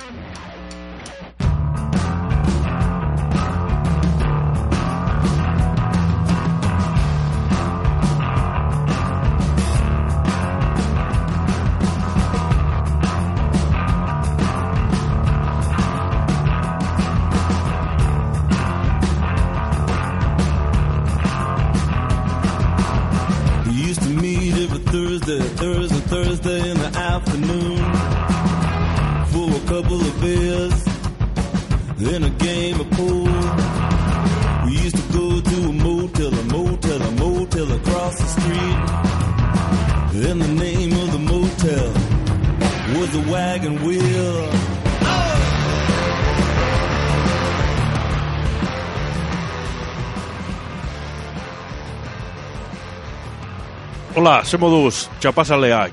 Thursday in the afternoon for a couple of beers and a game of pool. We used to go to a motel across the street, and the name of the motel was the Wagon Wheel. Hola, ze moduz, txapazaleak.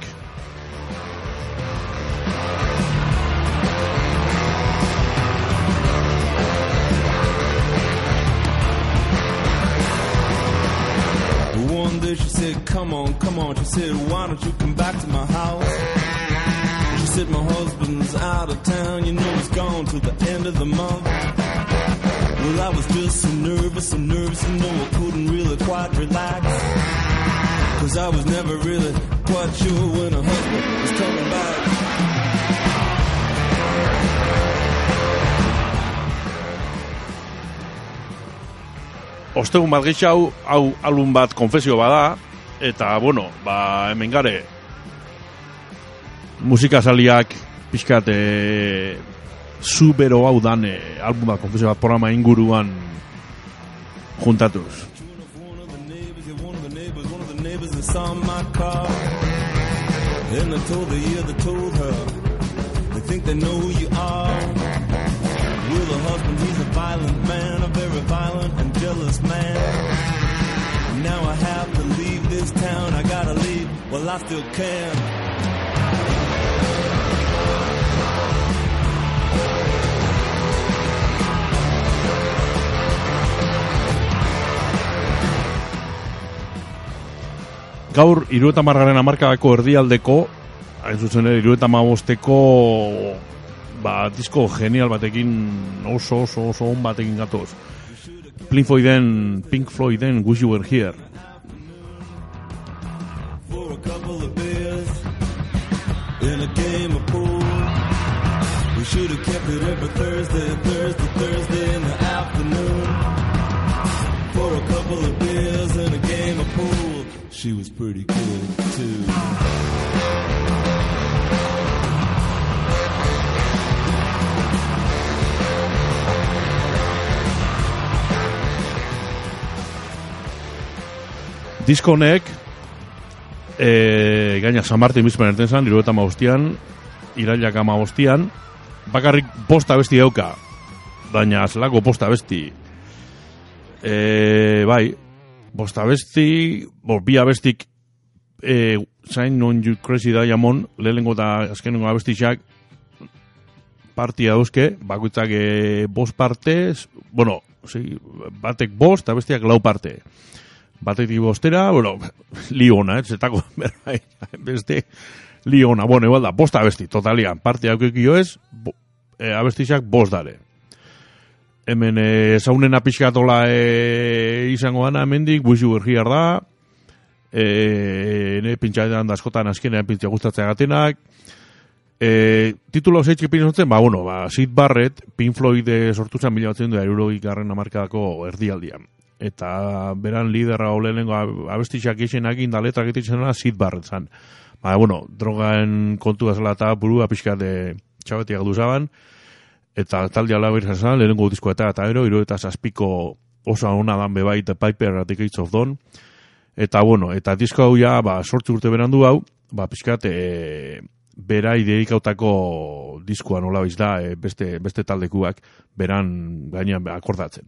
One day she said, come on, she said, why don't you come back to my house? She said, my husband's out of town, you know he's gone till the end of the month. Well, I was just so nervous, you know I couldn't really quite relax. Cause I was never really quite sure when her husband was coming back. Ostegun bat gehitxau, hau album bat konfesio bada, eta, bueno, hemen gare, musikazaliak pixkat zubero hau dan album bat konfesio bat programa inguruan juntatuz. Saw my car and I told her, yeah, they told her they think they know who you are. Well, the husband, he's a violent man, a very violent and jealous man. Now I have to leave this town, I gotta leave, well, I still can. Gaur, 70. hamarkadako erdialdeko, hain zuzen ere, 75. Disko genial batekin, oso on batekin gatoz. Pink Floyden, Wish You Were Here. For a couple of beers in a game of pool. We should have kept it every Thursday in the afternoon. For a couple of beers and a game of pool. She was pretty good, too. Disko honek, gaina San Martin bizpen erten zan, 75an, irailak 15an, bakarrik posta besti dauka, baina zelako posta besti. Bai, bosta besti, bi abestik Sign on You Crazy Diamond, lehenengo eta azkenengo abestixak partia dauzke, bakoitzak bost partez, bueno, batek bost, abestiak lau parte. Batetik bostera, bueno, liona, zetako, beste, liona, bueno, igual da, bost abesti, totalian, partia daukekio ez, abestixak bost dare. Hemen zaunena pixkatola izango dana hemendik, Wish You Were Here da, pintxaetan da askotan azkenean pintxa gustatzea gatenak. Titulo zeitzik pinzotzen, Syd Barrett, Pink Floyd sortu zen 1960 hamarkadako erdialdian. Eta beran liderra olenengo abestixak izenak inda letrak ititzen Syd Barrett zan. Drogaen kontu da zela eta burua pixkat txabetiak duzaban. Eta talde ala berrizan zan, lehenengo disko eta ero, eta zazpiko oso hona dan bebait The Piper at the Gates of Dawn. Eta, eta disko hau ja, sortzi urte berandu hau, pixkat, berai dedikautako diskoa nola biz da, beste taldekuak beran gainean akordatzen.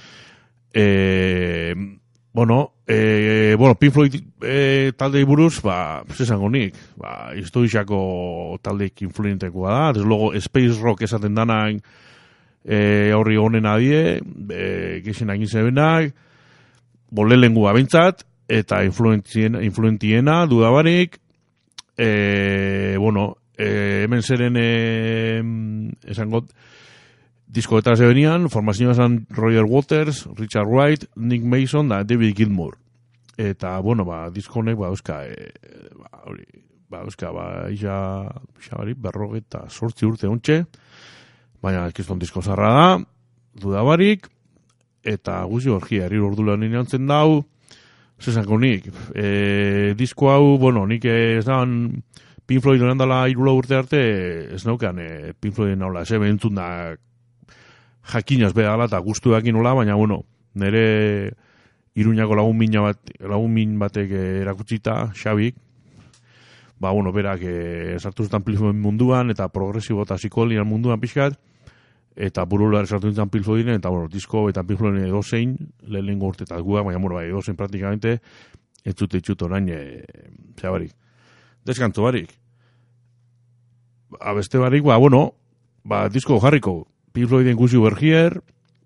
Pink Floyd taldei buruz, esango nik, historiako taldeik influentekoa da, desde luego space rock esaten danak horri honen adie, gexen egin zebenak, bolelengua bentsat, eta influentiena dudabarik, hemen zeren esangot diskoetara zebenian, formazioa zen Roger Waters, Richard Wright, Nick Mason da David Gilmour. Eta, bueno, disko honek, berrogeta sortzi urte ontxe, baina ekizton disko zarra da, dudabarik, eta guzti orgia, herri ordulean nintzen dau, zezanko nik, disko hau, bueno, nik ez daban Pink Floyd honen dala irula urte arte, ez naukean Pink Floyd naula, ez entzun da jakinaz behar eta guztu dakin nola, baina, bueno, nire Iruñako lagun min batek erakutsita, Xabik, bueno, berak sartu zutan Pink Floyd munduan, eta progresibo eta psikolian munduan pixkat, eta burular sartu zutan Pink Floyd, eta, bueno, disko eta Pink Floyd edozein, lehenengo urte eta guak, baina, bueno, edozein praktikamente, ez zute itxut orain, Xabarik. Deskantu barik. Beste barik, bueno, disko jarriko, Pink Floyden Gusi Bergier,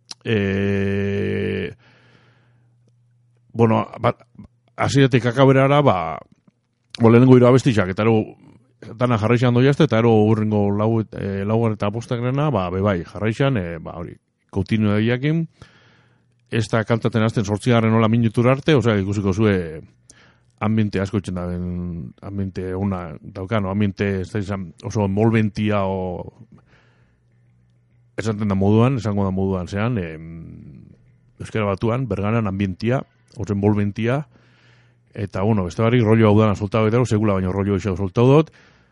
bueno, hasieratik akaberara, lehenengo hiru abestixak, eta ero, dana jarraixan doiazte, eta ero urrengo lauan eta apostakrena, bebai, jarraixan, hori, kontinu ediakin, ez da kantaten azten 8 hola minutur arte, osea, ikusiko zue ambiente asko itxen da, ambiente ona daukano, ambiente ez da izan oso envolventia esango da moduan zean, Euskara Batuan, Berganan ambientia, oso envolventia, eta, bueno, beste barik rollo hau dana soltau edaro, segula baino rollo isa soltau dut,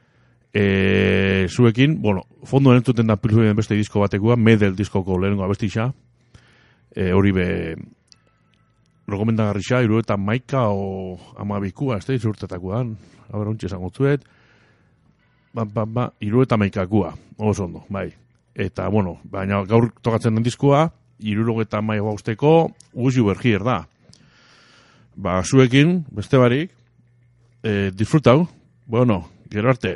zuekin, bueno, fondo entzuten da Pink Floyden beste disko batekua, Medel diskoko lehenengo abestixa, hori rekomendagarri xa, 71 o 12 ez da izurtetakoan, haber ontsi esango zuet, 71 oso ondo, bai. Eta, bueno, baina gaur tokatzen den diskoa, 75 Gusi Bergier da. Zuekin, beste barik, disfrutau, bueno, gero arte.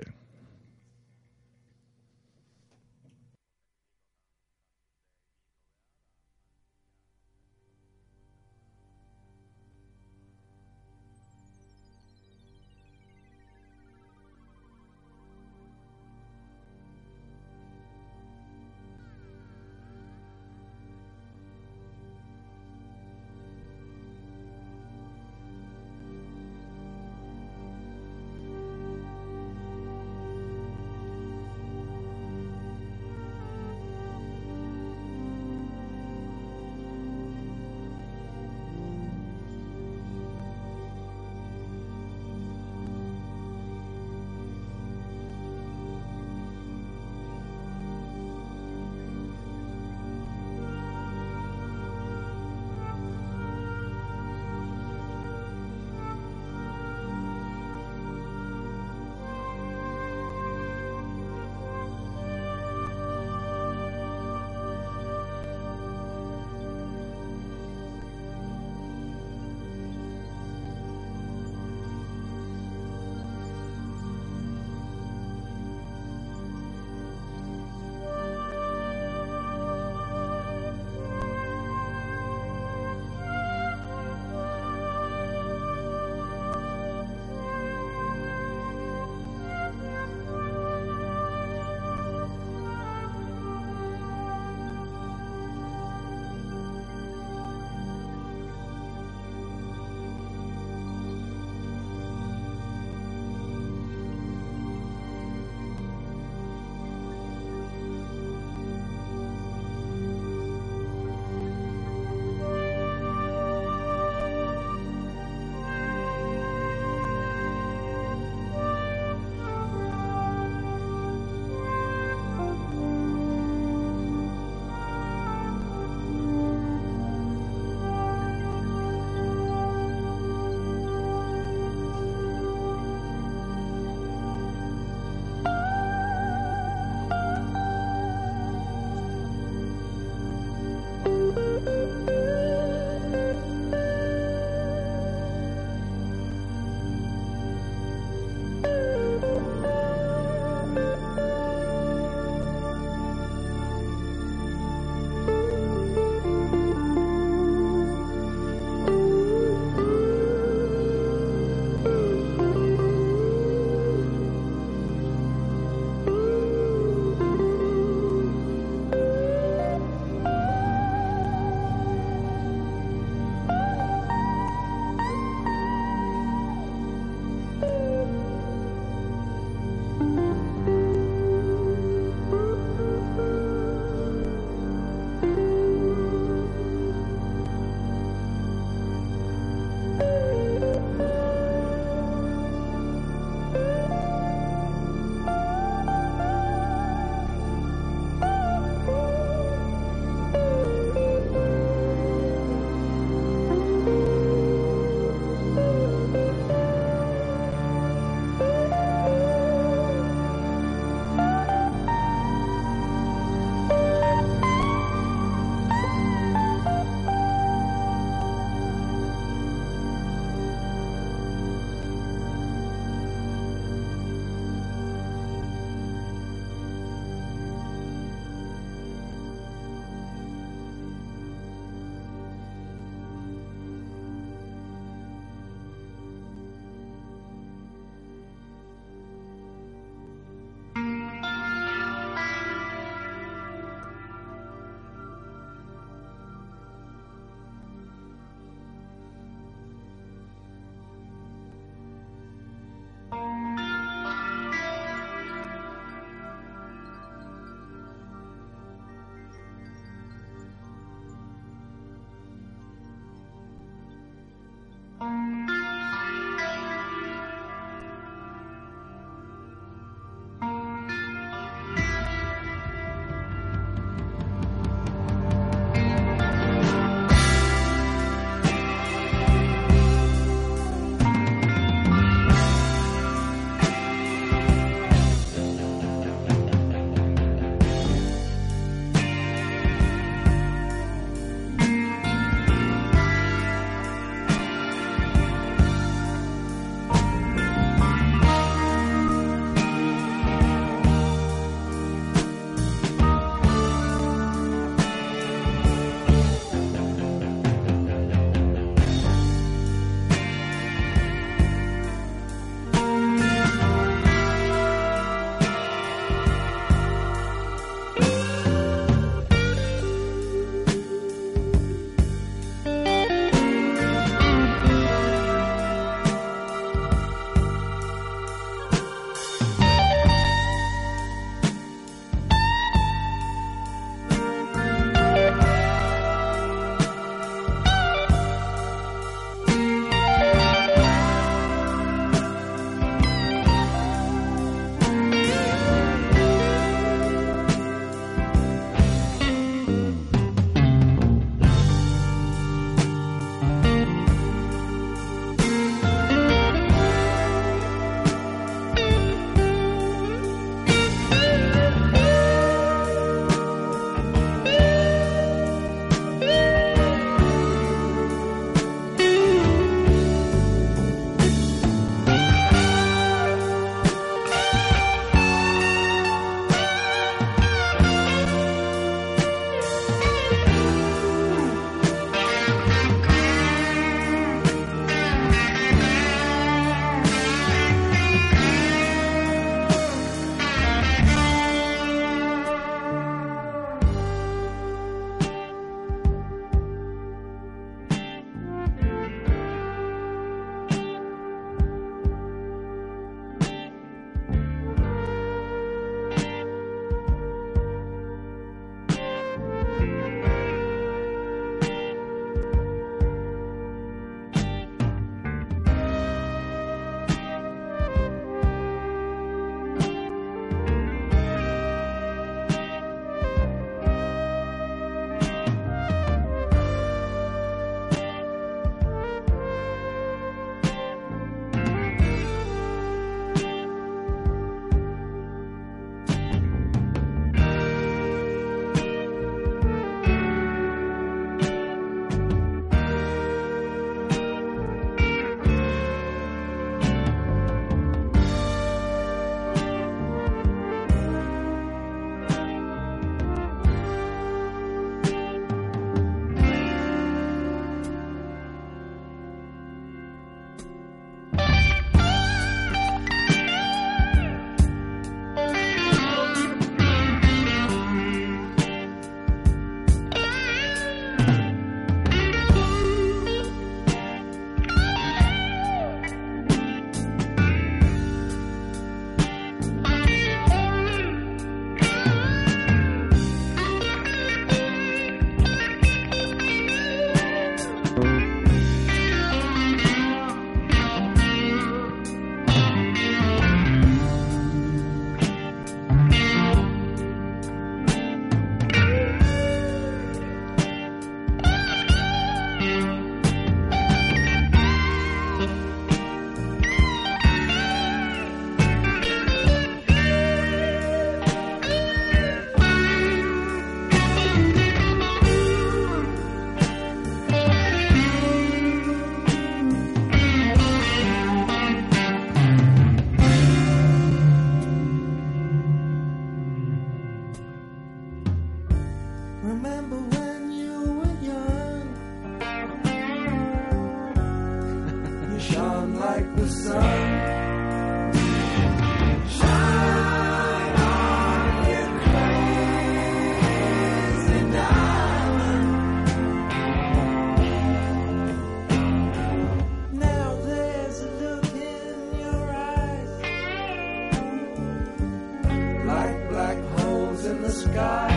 sky.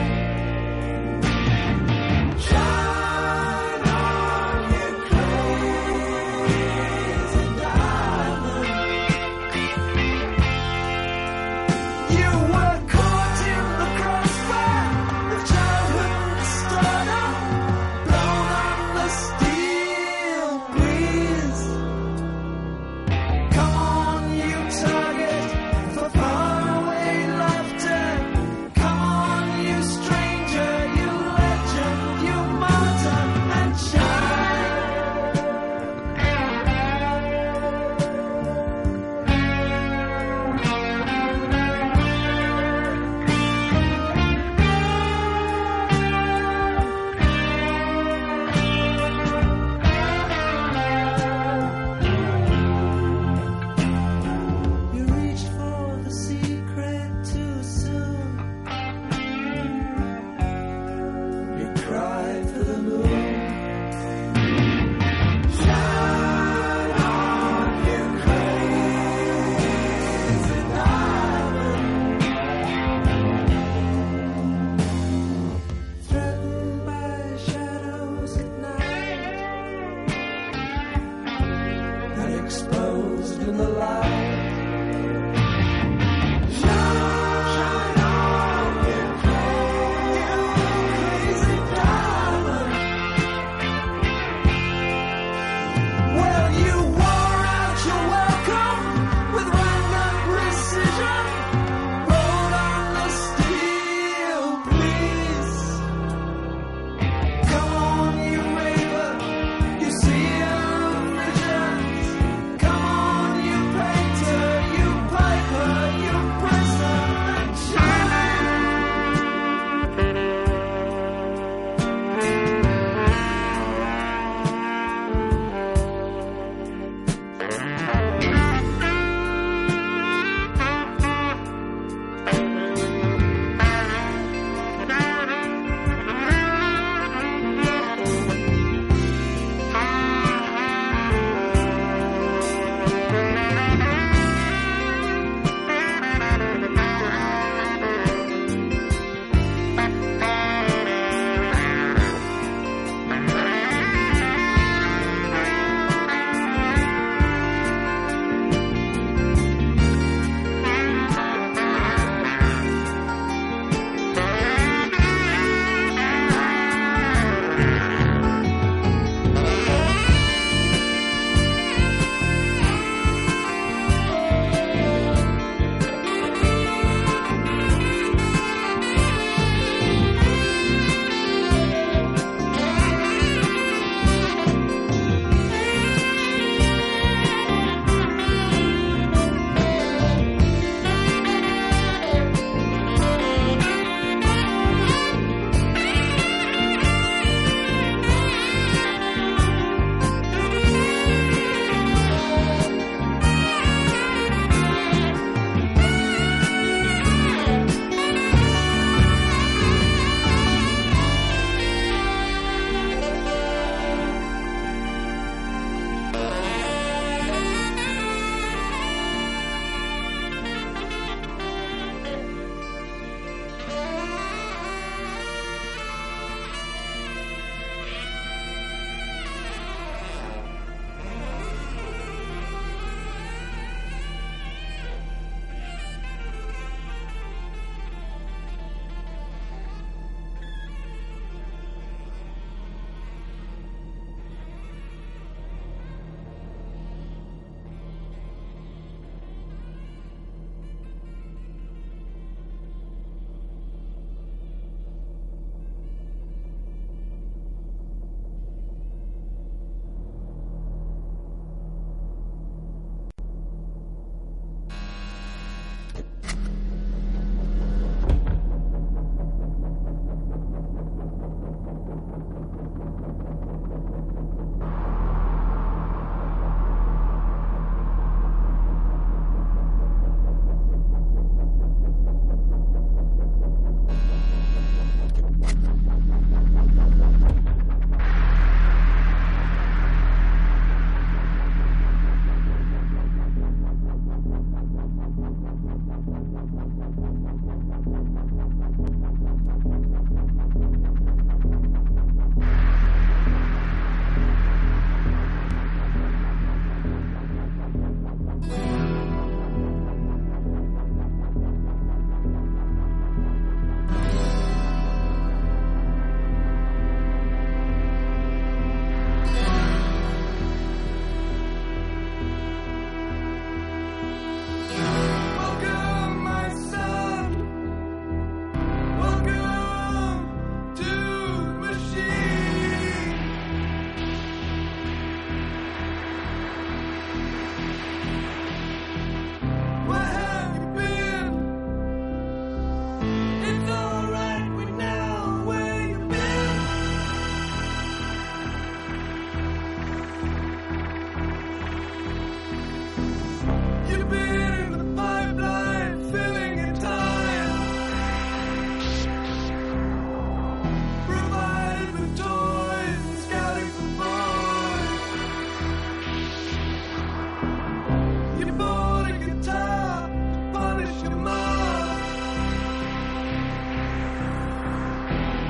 Shine on, you crazy diamond. You were caught in the crossfire of childhood stardom, blown on the steel breeze. Come on, you target for faraway laughter. Come on, you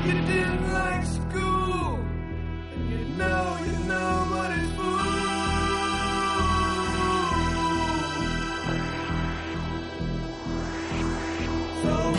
You didn't like school, and you know what it's for. So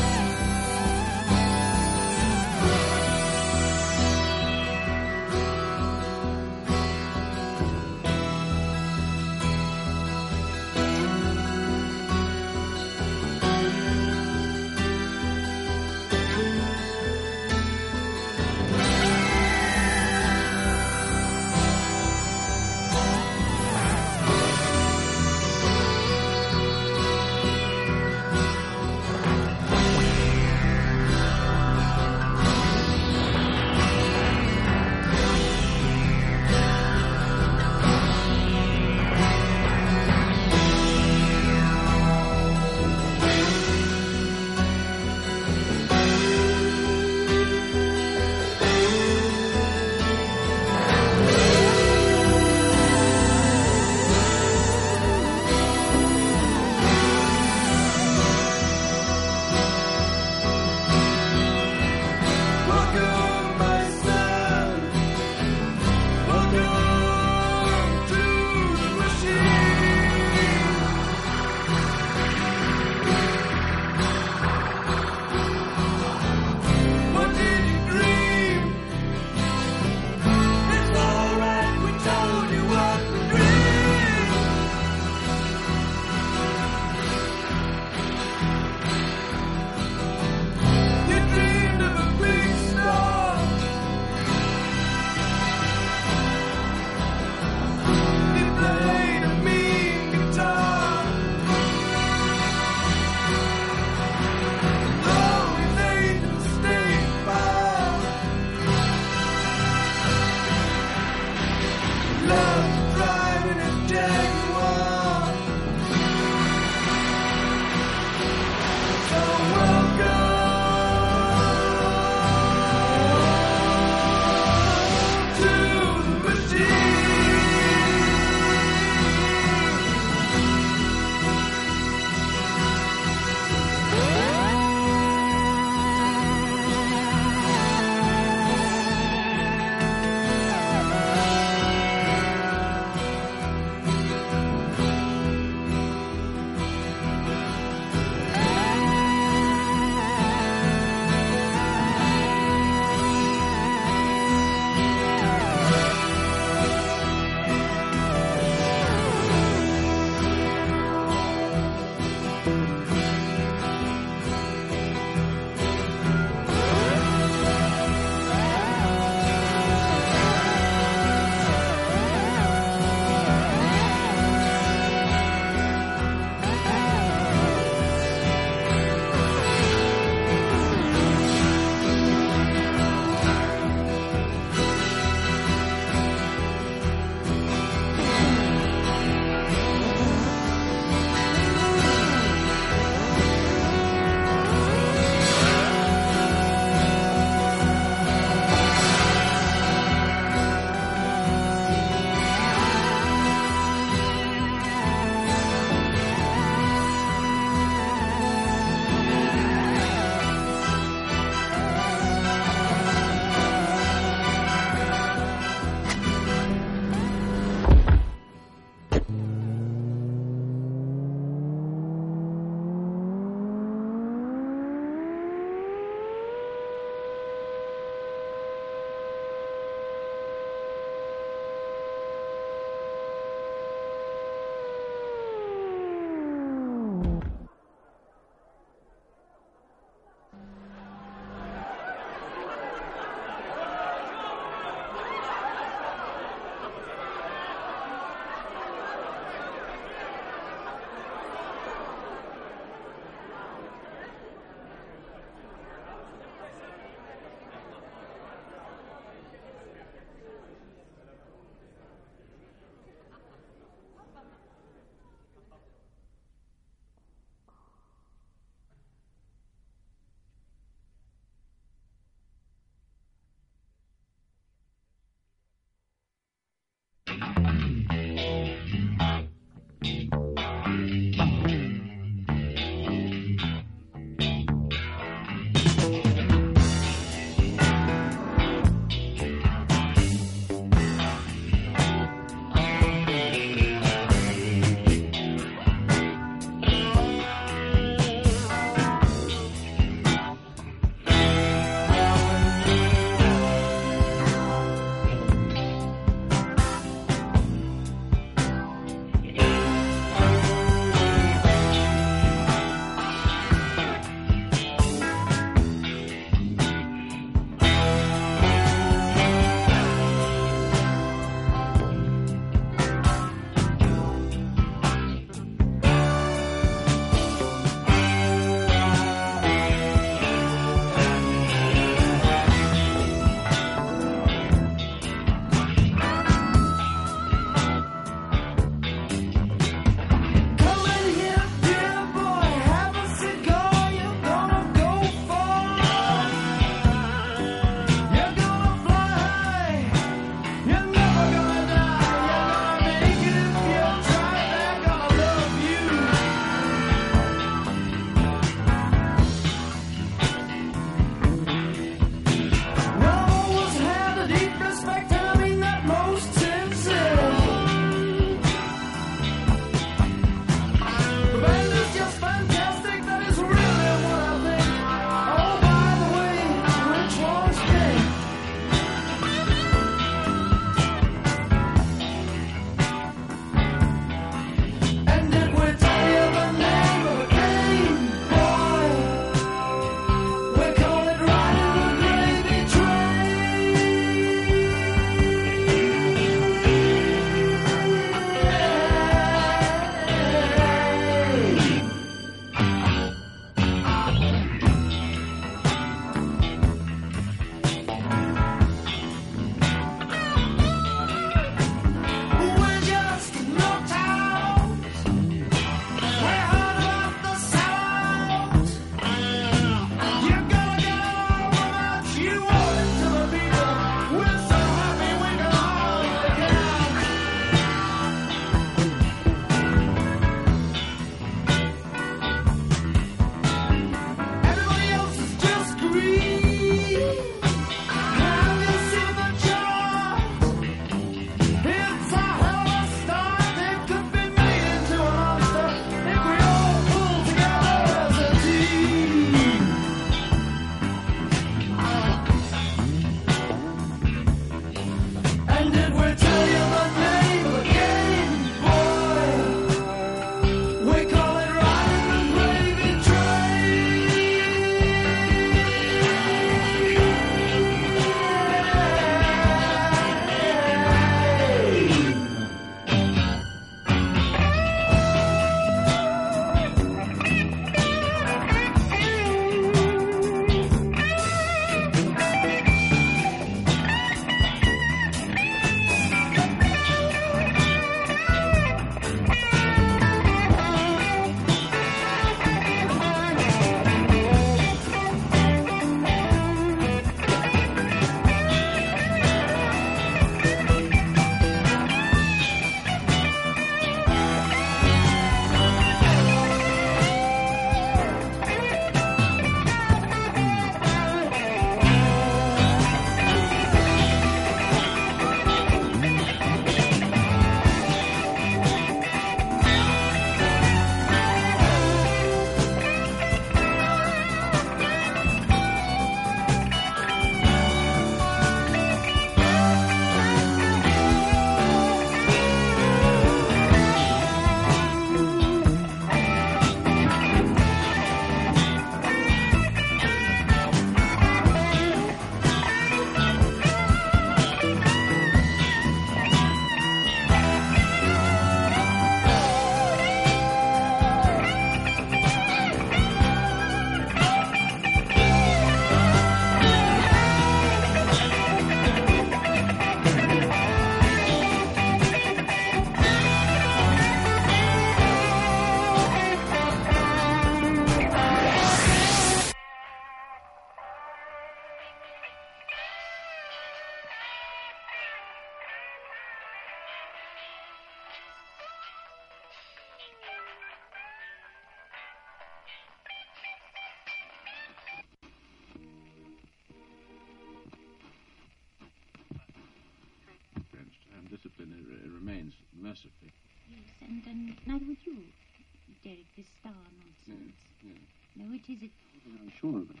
Masterfully. Yes, and neither would you, Derek, this star nonsense. Yes. No, which is it? I'm sure of it.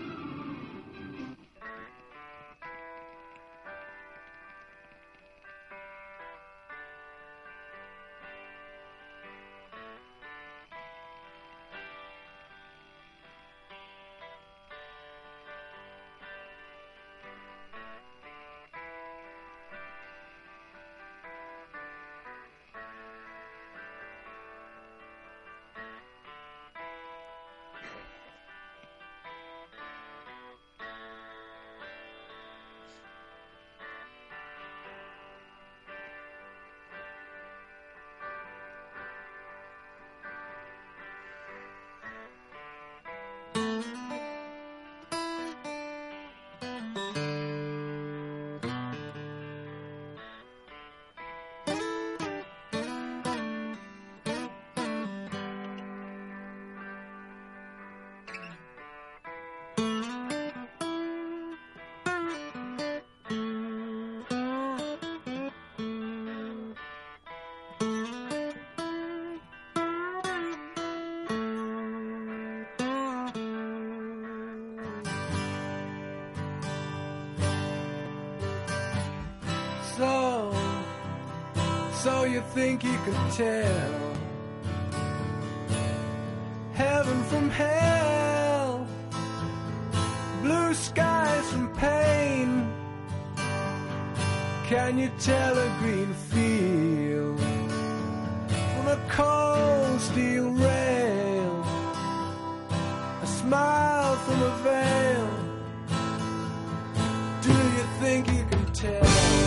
So you think you could tell heaven from hell, blue skies from pain? Can you tell a green field from a cold steel rail, a smile from a veil? Do you think you can tell?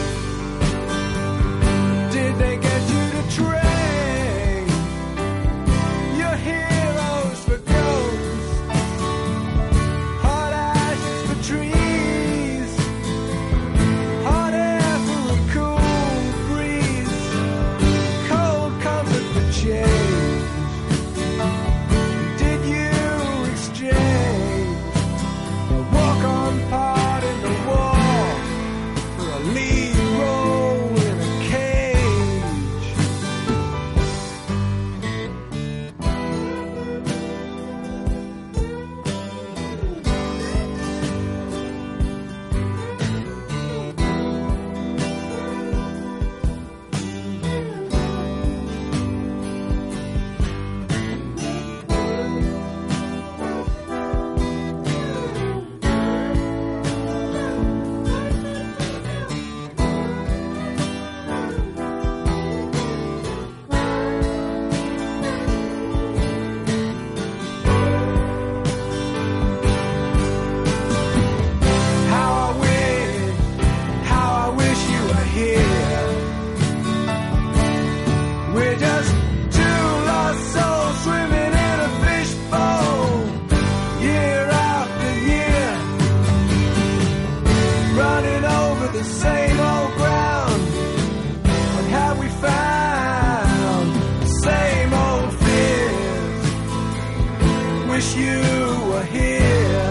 Did they get you to train your heroes for ghosts, hot ashes for trees, hot air for a cool breeze, cold comfort for change? Did you exchange a walk-on part in the war for a lead role in a cage? How I wish you were here. We're just two lost souls swimming in a fishbowl, year after year, running over the same old ground. What have we found? The same old fears. Wish you were here.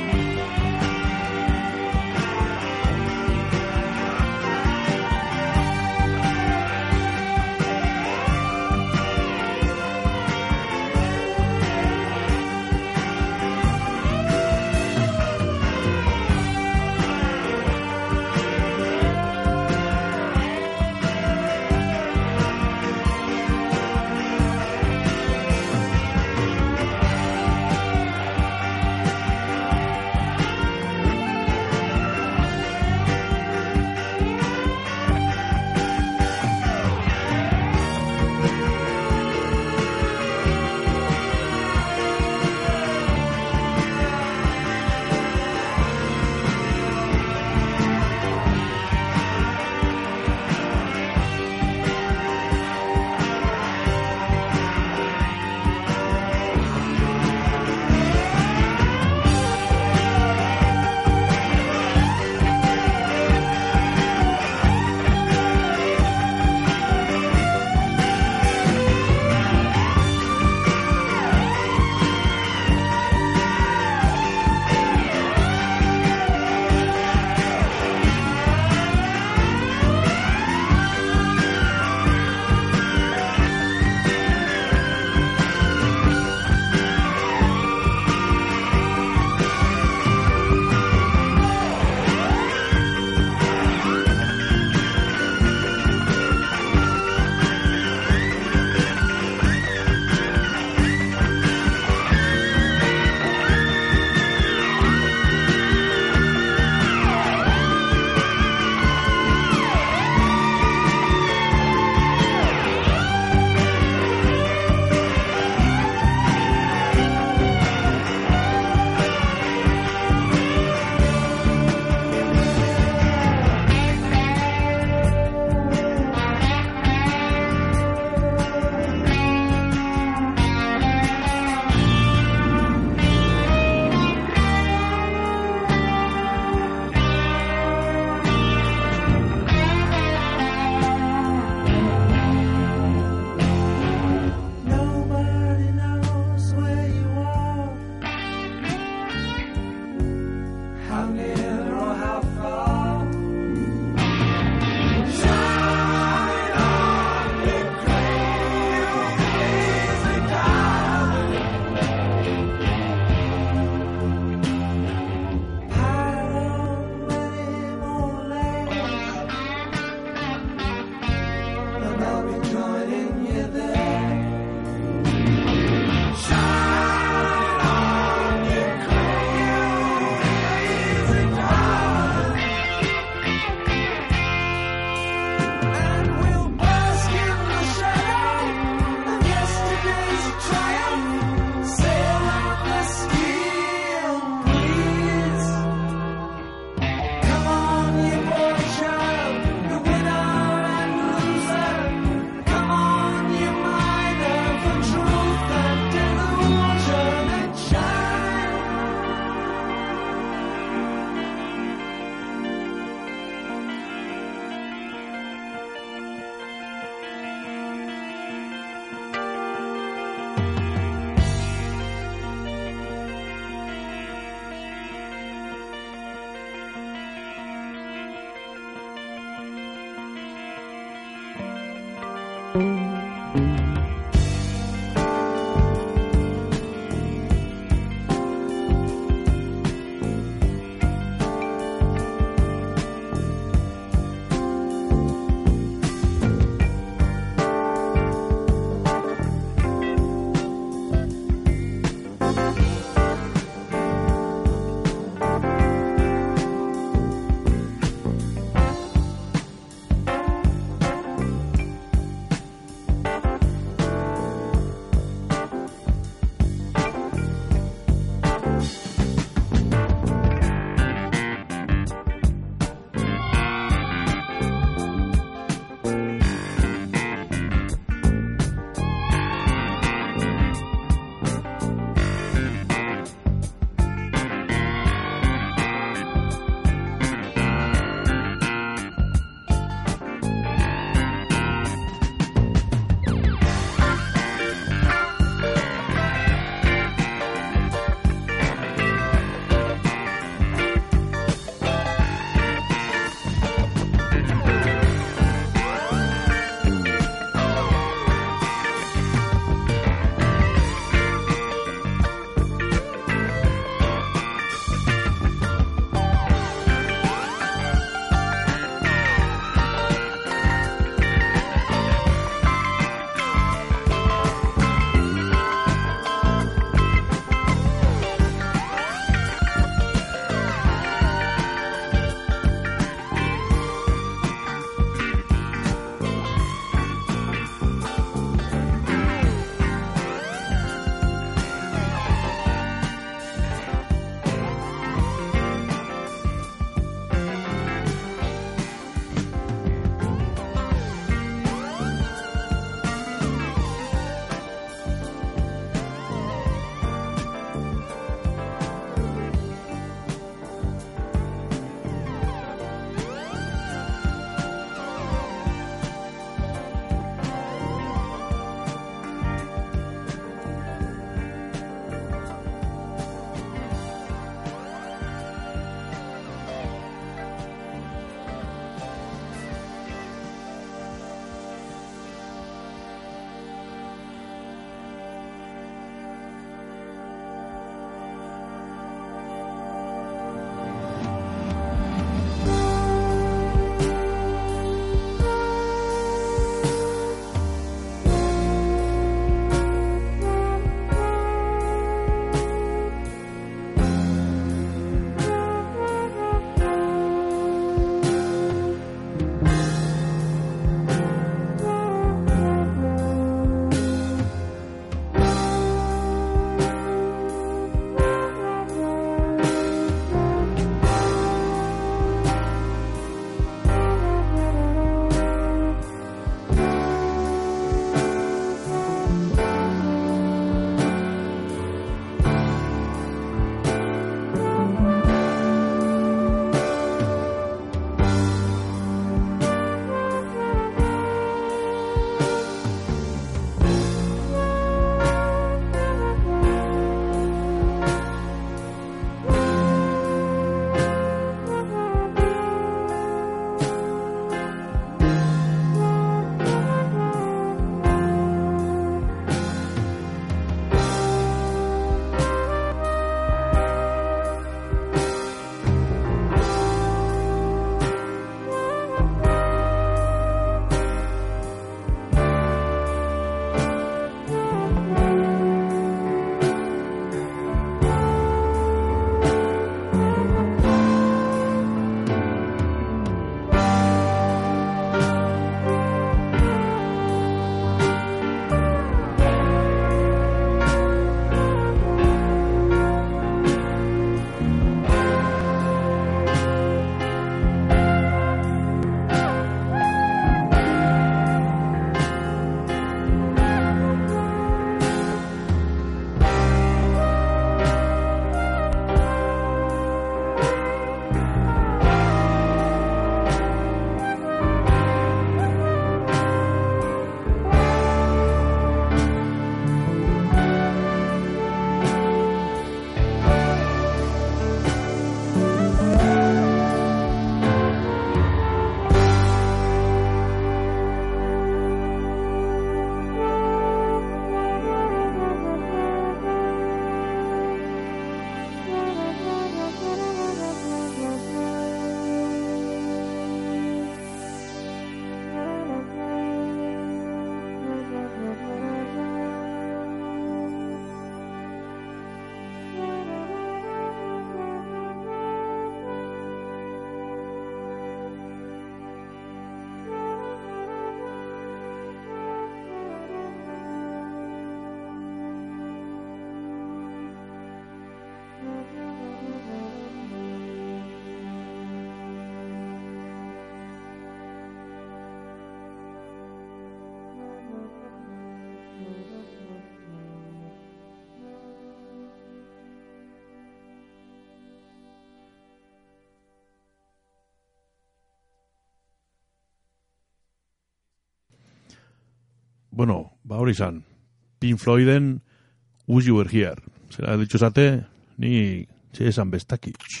bueno, ba hori izan, Pink Floyden Wish You Were Here. Zera, dituzate, ni txe esan bestakitx.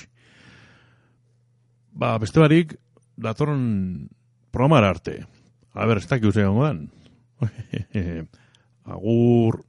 Ba, beste barik, datorren programara arte. A ber, ez dakik usean godan. Agur.